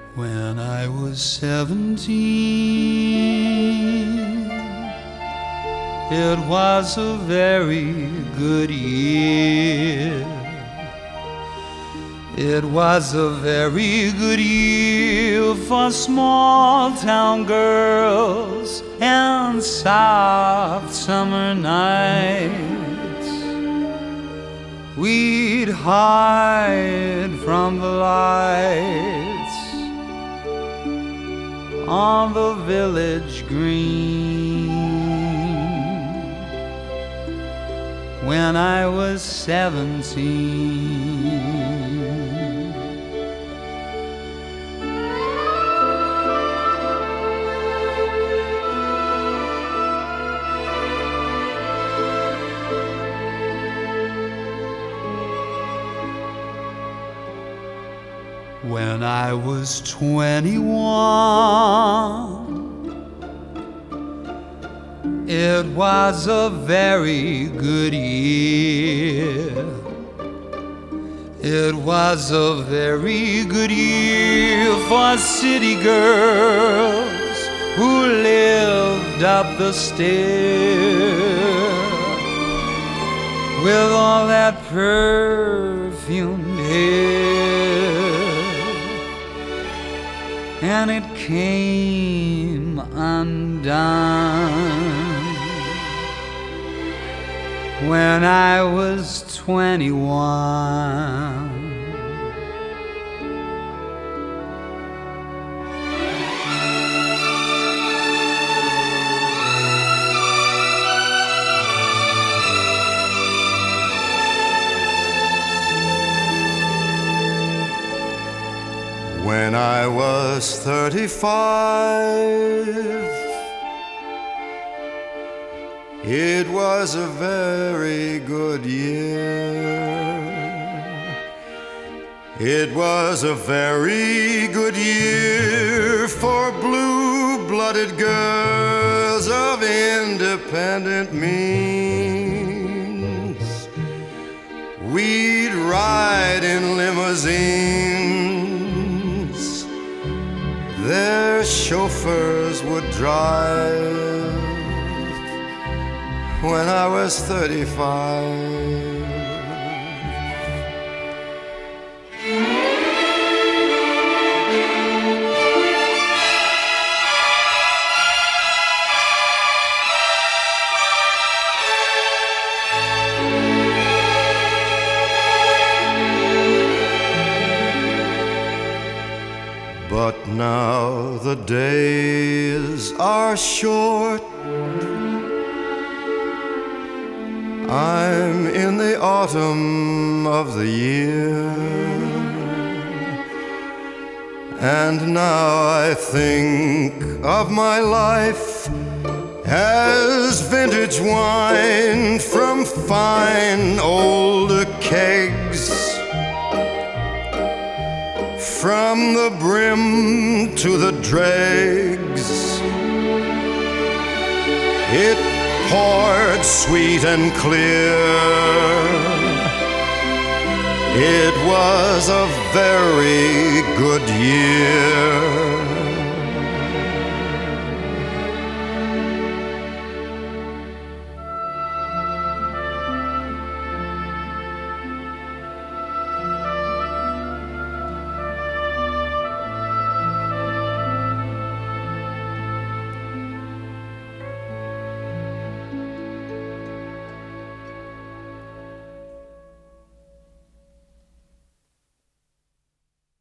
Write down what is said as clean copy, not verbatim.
When I was 17, it was a very good year. It was a very good year for small town girls and soft summer nights. We'd hide from the lights on the village green. When I was 17, when I was 21, it was a very good year. It was a very good year for city girls who lived up the stair with all that perfumed hair. And it came undone when I was 21. When I was 35, it was a very good year. It was a very good year for blue-blooded girls of independent means. We'd ride in limousines. Their chauffeurs would drive. When I was 35, but now the days are short. I'm in the autumn of the year, and now I think of my life as vintage wine from fine old kegs. From the brim to the dregs, it poured sweet and clear. It was a very good year.